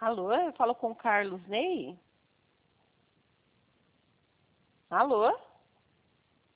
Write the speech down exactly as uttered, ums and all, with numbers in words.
Alô, eu falo com o Carlos Ney? Alô?